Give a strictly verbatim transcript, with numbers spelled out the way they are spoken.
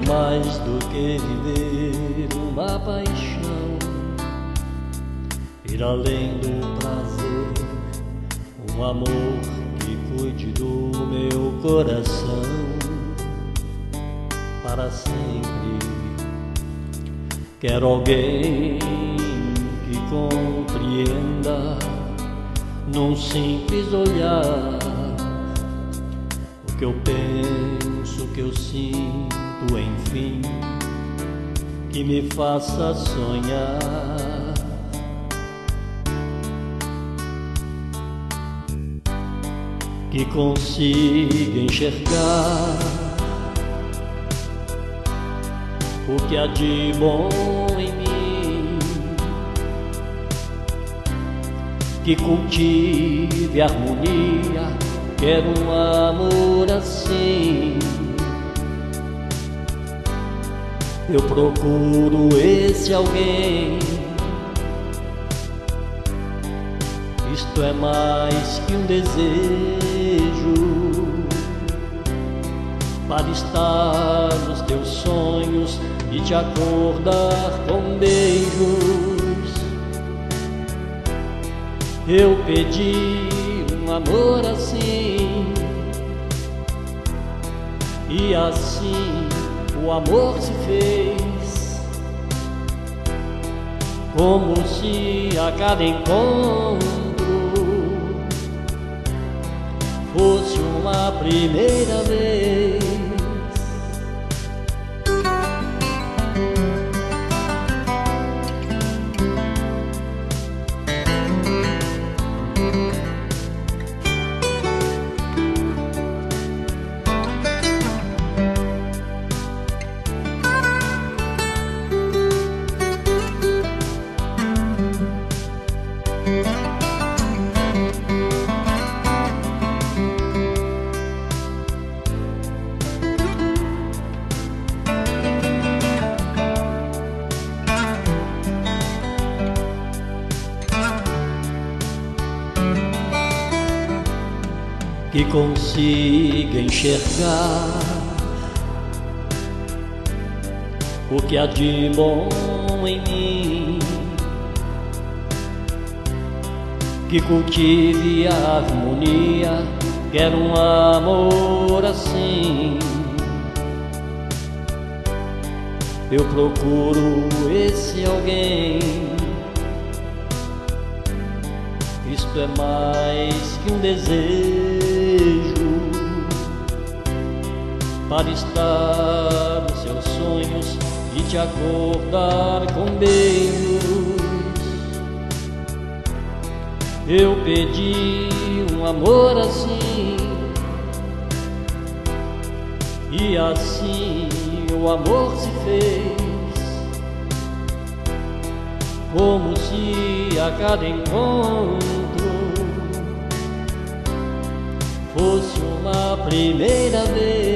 mais do que viver uma paixão, ir além do prazer, um amor que cuide do meu coração para sempre. Quero alguém que compreenda num simples olhar o que eu penso, o que eu sinto, enfim, que me faça sonhar. Que consiga enxergar o que há de bom em mim, que cultive harmonia. Quero um amor assim. Eu procuro esse alguém. Isto é mais que um desejo, para estar nos teus sonhos e te acordar com beijos. Eu pedi um amor assim, e assim o amor se fez, como se a cada encontro fosse uma primeira vez. Que consiga enxergar o que há de bom em mim, que cultive a harmonia. Quero um amor assim. Eu procuro esse alguém. Isto é mais que um desejo, para estar nos seus sonhos e te acordar com beijos. Eu pedi um amor assim, e assim o amor se fez, como se a cada encontro fosse uma primeira vez.